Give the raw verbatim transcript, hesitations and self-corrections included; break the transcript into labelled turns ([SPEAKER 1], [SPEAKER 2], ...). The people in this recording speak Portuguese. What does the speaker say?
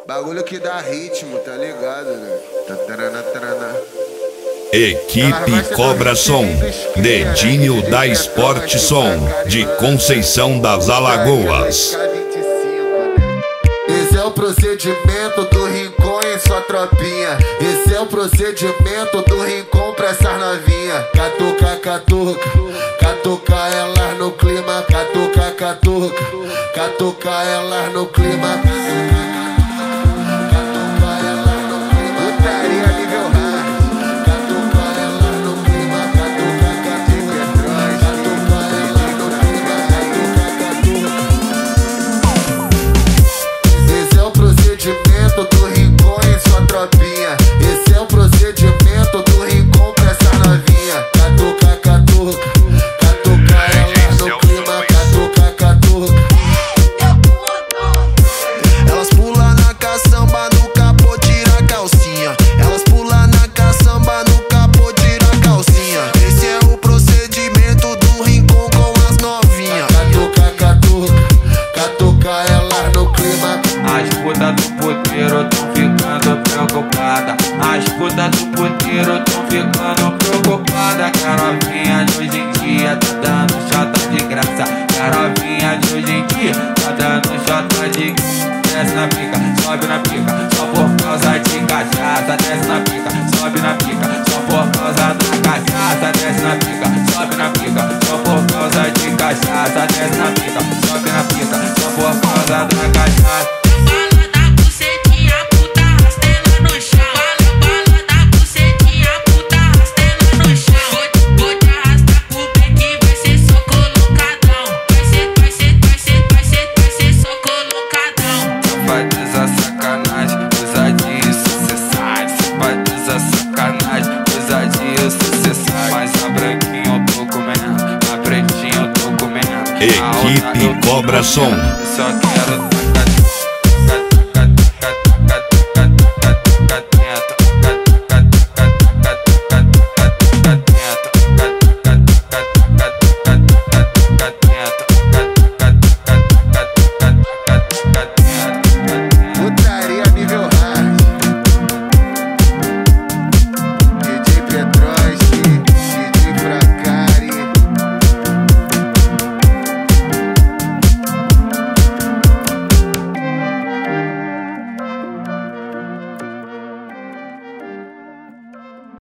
[SPEAKER 1] Bagulho que dá ritmo, tá ligado, né? Tatarana, tarana.
[SPEAKER 2] Equipe Cobra Som, Dedinho da Esporte Som, de Conceição das Alagoas.
[SPEAKER 1] Esse é o procedimento do Rincon em sua tropinha. Esse é o procedimento do Rincon pra essas novinha. Catuca, catuca, catuca elas no clima. Catuca, catuca, catuca elas no clima. Do Rincon em sua tropinha. Esse é o procedimento do Rincon pra essa novinha. Catuca, catuca, catuca elas no clima. Catuca, catuca. Elas pulam na caçamba, no capô tira a calcinha. Elas pulam na caçamba, no capô tira a calcinha. Esse é o procedimento do Rincon com as novinhas. Catuca, catuca, catuca elas no clima.
[SPEAKER 3] As putas do puteiro tão ficando preocupada. As putas do puteiro tão ficando preocupada. Que a novinha de hoje em dia tá dando chata de graça. Que a novinha de hoje em dia tá dando chata de graça. Desce na pica, sobe na pica, só por causa de cachaça. Desce na pica, sobe na pica, só por causa da cachaça. Desce na pica, sobe na pica, só por causa de cachaça. Desce na pica, sobe na pica, só por causa da cachaça.
[SPEAKER 2] Equipe Cobra Som.
[SPEAKER 3] Só quero